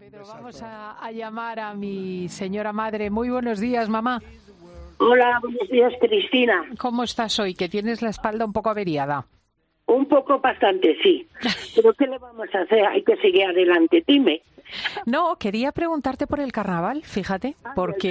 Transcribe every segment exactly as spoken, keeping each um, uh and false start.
Pedro, vamos a, a llamar a mi señora madre. Muy buenos días, mamá. Hola, buenos días, Cristina. ¿Cómo estás hoy? Que tienes la espalda un poco averiada. Un poco bastante, sí. Pero ¿qué le vamos a hacer? Hay que seguir adelante. Dime. No, quería preguntarte por el carnaval, fíjate, porque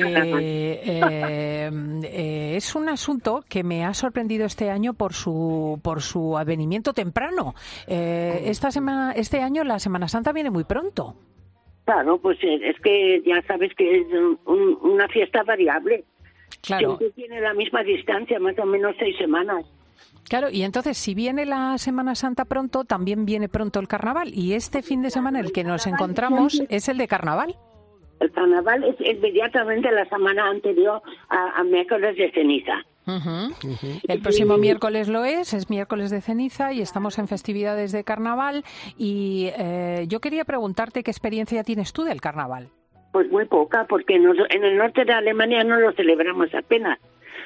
eh, eh, es un asunto que me ha sorprendido este año por su por su advenimiento temprano. Eh, esta semana, este año la Semana Santa viene muy pronto. Claro, pues es que ya sabes que es un, una fiesta variable. Claro. Siempre tiene la misma distancia, más o menos seis semanas. Claro, y entonces si viene la Semana Santa pronto, también viene pronto el Carnaval. Y este fin de semana el que nos encontramos es el de Carnaval. El Carnaval es inmediatamente la semana anterior a, a miércoles de ceniza. Uh-huh. Uh-huh. El próximo miércoles lo es, es miércoles de ceniza y estamos en festividades de Carnaval. Y eh, yo quería preguntarte qué experiencia tienes tú del Carnaval. Pues muy poca, porque nos, en el norte de Alemania no lo celebramos apenas.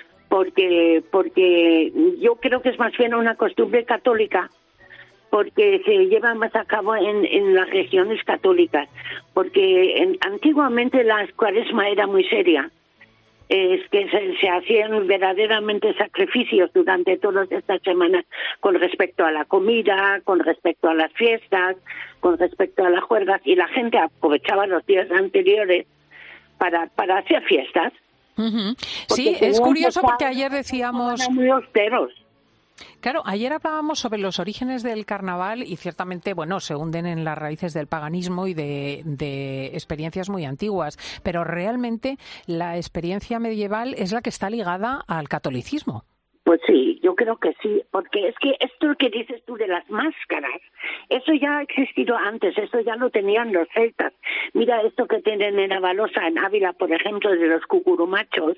Porque porque yo creo que es más bien una costumbre católica, porque se lleva más a cabo en, en las regiones católicas, porque en, antiguamente la cuaresma era muy seria, es que se, se hacían verdaderamente sacrificios durante todas estas semanas con respecto a la comida, con respecto a las fiestas, con respecto a las juergas, y la gente aprovechaba los días anteriores para, para hacer fiestas. Uh-huh. Sí, es curioso porque ayer decíamos... Muy austeros. Claro, ayer hablábamos sobre los orígenes del carnaval y ciertamente, bueno, se hunden en las raíces del paganismo y de, de experiencias muy antiguas, pero realmente la experiencia medieval es la que está ligada al catolicismo. Pues sí, yo creo que sí, porque es que esto que dices tú de las máscaras, eso ya ha existido antes, eso ya lo tenían los celtas. Mira esto que tienen en Avalosa, en Ávila, por ejemplo, de los cucurumachos,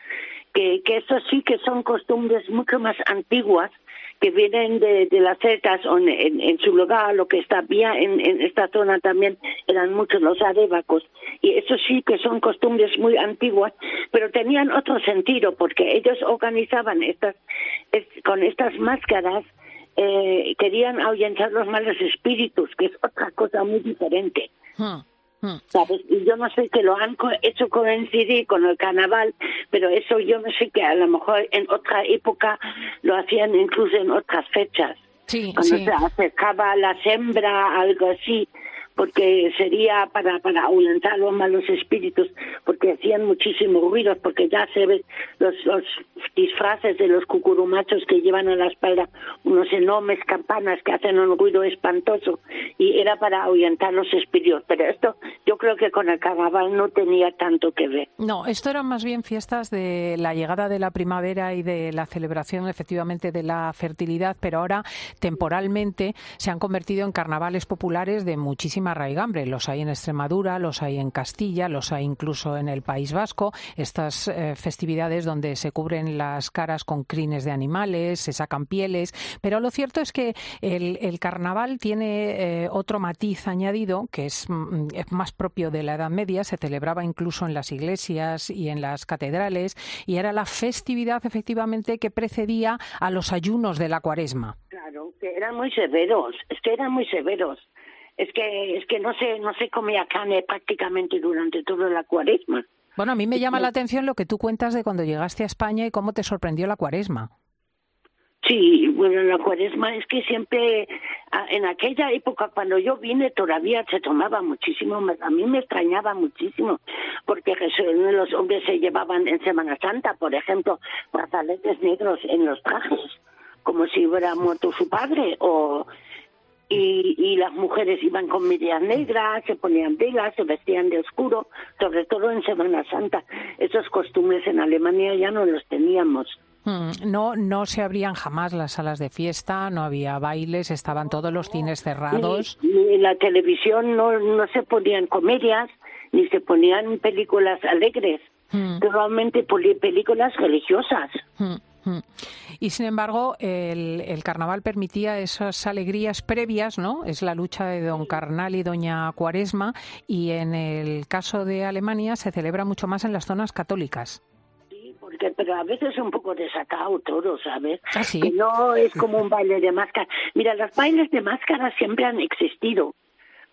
que, que eso sí que son costumbres mucho más antiguas, que vienen de, de las celtas, o en, en, en su lugar, lo que está bien en, en esta zona también eran muchos los arébacos, y eso sí que son costumbres muy antiguas, pero tenían otro sentido, porque ellos organizaban estas, es, con estas máscaras, eh, querían ahuyentar los malos espíritus, que es otra cosa muy diferente. Hmm. ¿Sabes? Y yo no sé que lo han co- hecho coincidir con el carnaval, pero eso yo no sé que a lo mejor en otra época lo hacían incluso en otras fechas. Sí, cuando sí. se acercaba la sembra, algo así, porque sería para para ahuyentar los malos espíritus, porque hacían muchísimos ruidos, porque ya se ven los, los disfraces de los cucurumachos que llevan a la espalda unos enormes campanas que hacen un ruido espantoso, y era para ahuyentar los espíritus, pero esto yo creo que con el carnaval no tenía tanto que ver. No, esto eran más bien fiestas de la llegada de la primavera y de la celebración efectivamente de la fertilidad, pero ahora temporalmente se han convertido en carnavales populares de muchísima raigambre. Los hay en Extremadura, los hay en Castilla, los hay incluso en el País Vasco. Estas eh, festividades donde se cubren las caras con crines de animales, se sacan pieles, pero lo cierto es que el, el carnaval tiene eh, otro matiz añadido que es, mm, es más propio de la Edad Media. Se celebraba incluso en las iglesias y en las catedrales y era la festividad efectivamente que precedía a los ayunos de la Cuaresma. Claro, que eran muy severos, es que eran muy severos. Es que es que no se no se comía carne prácticamente durante toda la Cuaresma. Bueno, a mí me llama la atención lo que tú cuentas de cuando llegaste a España y cómo te sorprendió la Cuaresma. Sí, bueno, la Cuaresma es que siempre, en aquella época cuando yo vine todavía se tomaba muchísimo, a mí me extrañaba muchísimo, porque los hombres se llevaban en Semana Santa, por ejemplo, brazaletes negros en los trajes, como si hubiera muerto su padre, o... Y, y las mujeres iban con medias negras, se ponían velas, se vestían de oscuro, sobre todo en Semana Santa. Esos costumbres en Alemania ya no los teníamos. No, no se abrían jamás las salas de fiesta, no había bailes, estaban todos los cines cerrados. Ni, ni en la televisión no, no se ponían comedias, ni se ponían películas alegres, hmm. Normalmente películas religiosas. Hmm. Y sin embargo, el, el carnaval permitía esas alegrías previas, ¿no? Es la lucha de don Carnal y doña Cuaresma, y en el caso de Alemania se celebra mucho más en las zonas católicas. Sí, porque pero a veces es un poco desatado todo, ¿sabes? ¿Ah, sí? Que no es como un baile de máscara. Mira, los bailes de máscara siempre han existido,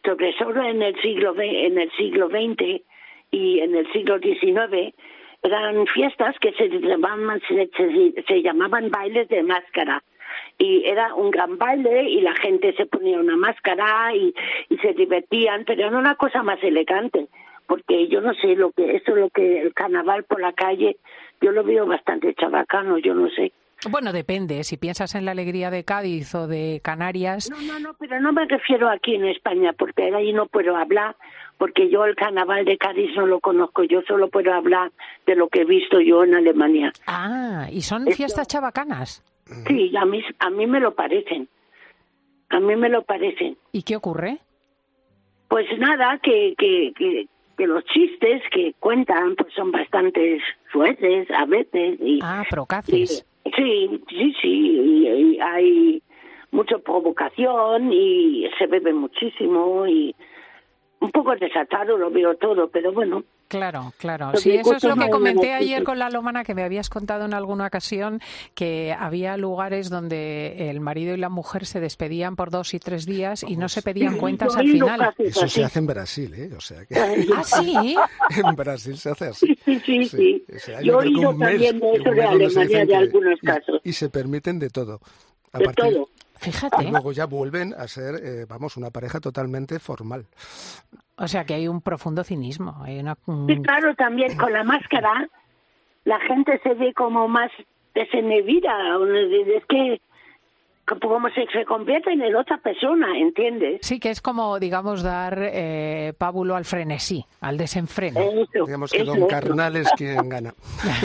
sobre todo en el siglo en el siglo veinte y en el siglo diecinueve, eran fiestas que se llamaban, se, se, se llamaban bailes de máscara. Y era un gran baile y la gente se ponía una máscara y, y se divertían, pero era una cosa más elegante, porque yo no sé, lo que eso es lo que el carnaval por la calle, yo lo veo bastante chabacano, yo no sé. Bueno, depende, si piensas en la alegría de Cádiz o de Canarias... No, no, no, pero no me refiero aquí en España, porque ahí no puedo hablar, porque yo el carnaval de Cádiz no lo conozco, yo solo puedo hablar de lo que he visto yo en Alemania. Ah, ¿y son Esto... fiestas chabacanas? Sí, a mí, a mí me lo parecen, a mí me lo parecen. ¿Y qué ocurre? Pues nada, que, que, que, que los chistes que cuentan pues son bastante fuertes a veces. Y, ah, procaces. Y, sí, sí, sí, y, y hay mucha provocación y se bebe muchísimo y un poco desatado lo veo todo, pero bueno. Claro, claro. Sí, eso es lo que comenté ayer con la Lomana, que me habías contado en alguna ocasión, que había lugares donde el marido y la mujer se despedían por dos y tres días y no se pedían cuentas al final. Eso se hace en Brasil, ¿eh? O sea que... ¿Ah, sí? En Brasil se hace así. Sí, sí, sí. sí. Yo he oído también de eso de Alemania, de algunos casos. Y, y se permiten de todo. A de partir, todo. Fíjate. Y luego ya vuelven a ser, eh, vamos, una pareja totalmente formal. O sea que hay un profundo cinismo. Hay una... Sí, claro, también con la máscara la gente se ve como más desinhibida. Es que como se, se convierte en otra persona, ¿entiendes? Sí, que es como, digamos, dar eh, pábulo al frenesí, al desenfreno. Eso, digamos que eso, Don Carnal es quien gana.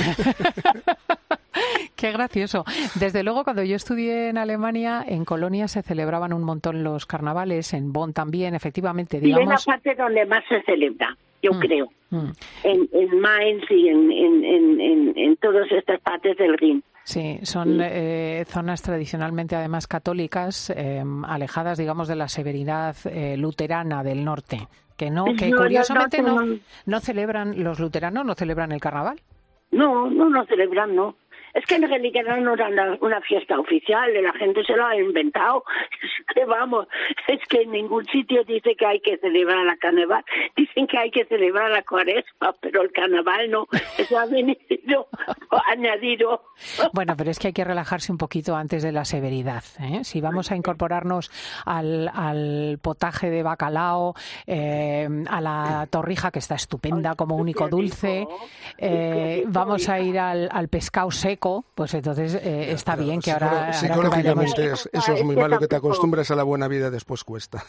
Qué gracioso. Desde luego, cuando yo estudié en Alemania, en Colonia se celebraban un montón los carnavales, en Bonn también, efectivamente, digamos... Y es la parte donde más se celebra, yo mm, creo. Mm. En, en Mainz y en, en, en, en, en todas estas partes del Rin. Sí, son eh, zonas tradicionalmente además católicas, eh, alejadas, digamos, de la severidad eh, luterana del norte, que no, que no, curiosamente no, no, no, no celebran, los luteranos no celebran el carnaval. No, no, no celebran, no. Es que en realidad no era una, una fiesta oficial, la gente se lo ha inventado. Es que vamos, es que en ningún sitio dice que hay que celebrar la carnaval. Dicen que hay que celebrar la cuaresma, pero el carnaval no. Eso ha venido añadido. Bueno, pero es que hay que relajarse un poquito antes de la severidad, ¿eh? Si vamos a incorporarnos al, al potaje de bacalao, eh, a la torrija, que está estupenda como único dulce, eh, vamos a ir al, al pescado seco, pues entonces eh, está claro, bien que ahora... Psicológicamente ahora es, eso es muy malo, que te acostumbres a la buena vida, después cuesta.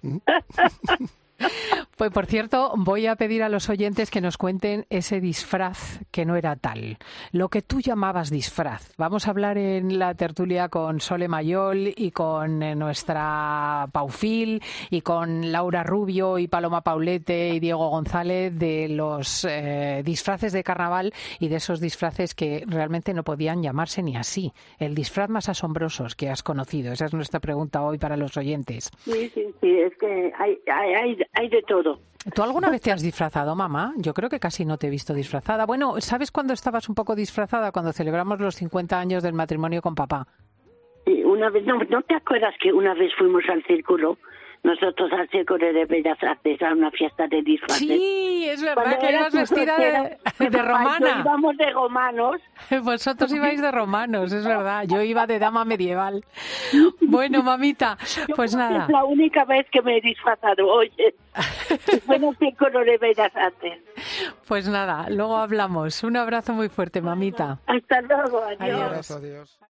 Pues por cierto, voy a pedir a los oyentes que nos cuenten ese disfraz que no era tal, lo que tú llamabas disfraz. Vamos a hablar en la tertulia con Sole Mayol y con nuestra Paufil y con Laura Rubio y Paloma Paulete y Diego González de los eh, disfraces de carnaval y de esos disfraces que realmente no podían llamarse ni así. El disfraz más asombroso que has conocido. Esa es nuestra pregunta hoy para los oyentes. Sí, sí, sí, es que hay, hay, hay, hay de todo. ¿Tú alguna vez te has disfrazado, mamá? Yo creo que casi no te he visto disfrazada. Bueno, ¿sabes cuándo estabas un poco disfrazada? Cuando celebramos los cincuenta años del matrimonio con papá. Sí, una vez, no, ¿no te acuerdas que una vez fuimos al círculo? Nosotros al Círculo de Bellas Artes a una fiesta de disfraces. Sí, es verdad que ibas vestida de, de, de romana. Íbamos de romanos. Vosotros ibais de romanos, es verdad. Yo iba de dama medieval. Bueno, mamita, pues Yo nada. Es la única vez que me he disfrazado, oye. Fue en el Círculo de Bellas Artes. Pues nada, luego hablamos. Un abrazo muy fuerte, mamita. Hasta luego, adiós. Adiós, adiós.